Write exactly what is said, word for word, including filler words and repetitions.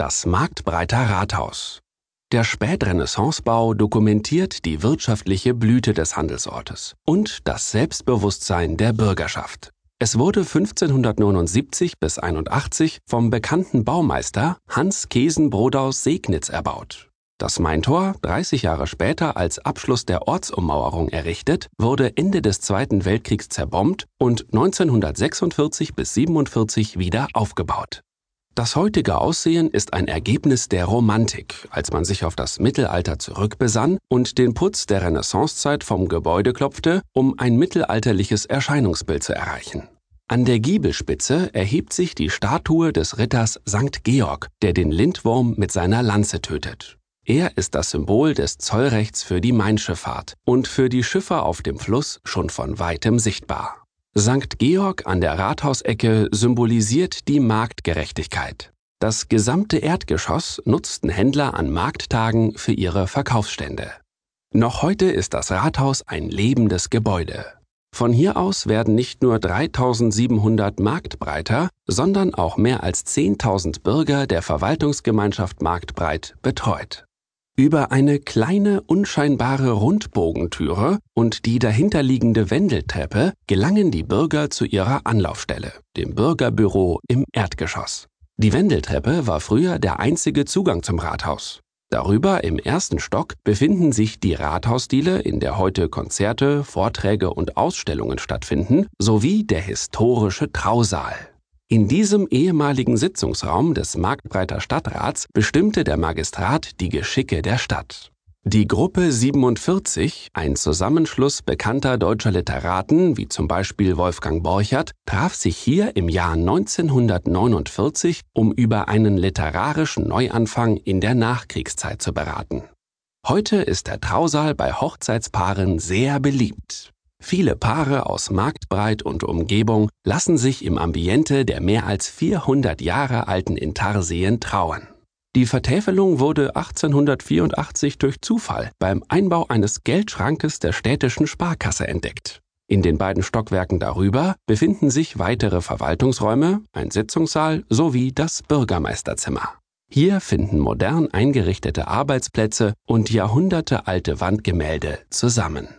Das Marktbreiter Rathaus. Der Spätrenaissancebau dokumentiert die wirtschaftliche Blüte des Handelsortes und das Selbstbewusstsein der Bürgerschaft. Es wurde fünfzehnhundertneunundsiebzig bis einundachtzig vom bekannten Baumeister Hans Kesenbrodaus Segnitz erbaut. Das Maintor, dreißig Jahre später als Abschluss der Ortsummauerung errichtet, wurde Ende des Zweiten Weltkriegs zerbombt und neunzehnhundertsechsundvierzig bis siebenundvierzig wieder aufgebaut. Das heutige Aussehen ist ein Ergebnis der Romantik, als man sich auf das Mittelalter zurückbesann und den Putz der Renaissancezeit vom Gebäude klopfte, um ein mittelalterliches Erscheinungsbild zu erreichen. An der Giebelspitze erhebt sich die Statue des Ritters Sankt Georg, der den Lindwurm mit seiner Lanze tötet. Er ist das Symbol des Zollrechts für die Mainschifffahrt und für die Schiffer auf dem Fluss schon von weitem sichtbar. Sankt Georg an der Rathausecke symbolisiert die Marktgerechtigkeit. Das gesamte Erdgeschoss nutzten Händler an Markttagen für ihre Verkaufsstände. Noch heute ist das Rathaus ein lebendes Gebäude. Von hier aus werden nicht nur dreitausendsiebenhundert Marktbreiter, sondern auch mehr als zehntausend Bürger der Verwaltungsgemeinschaft Marktbreit betreut. Über eine kleine, unscheinbare Rundbogentüre und die dahinterliegende Wendeltreppe gelangen die Bürger zu ihrer Anlaufstelle, dem Bürgerbüro im Erdgeschoss. Die Wendeltreppe war früher der einzige Zugang zum Rathaus. Darüber im ersten Stock befinden sich die Rathausdiele, in der heute Konzerte, Vorträge und Ausstellungen stattfinden, sowie der historische Trausaal. In diesem ehemaligen Sitzungsraum des Marktbreiter Stadtrats bestimmte der Magistrat die Geschicke der Stadt. Die Gruppe siebenundvierzig, ein Zusammenschluss bekannter deutscher Literaten wie zum Beispiel Wolfgang Borchert, traf sich hier im Jahr neunzehnhundertneunundvierzig, um über einen literarischen Neuanfang in der Nachkriegszeit zu beraten. Heute ist der Trausaal bei Hochzeitspaaren sehr beliebt. Viele Paare aus Marktbreit und Umgebung lassen sich im Ambiente der mehr als vierhundert Jahre alten Intarseen trauen. Die Vertäfelung wurde achtzehnhundertvierundachtzig durch Zufall beim Einbau eines Geldschrankes der städtischen Sparkasse entdeckt. In den beiden Stockwerken darüber befinden sich weitere Verwaltungsräume, ein Sitzungssaal sowie das Bürgermeisterzimmer. Hier finden modern eingerichtete Arbeitsplätze und jahrhundertealte Wandgemälde zusammen.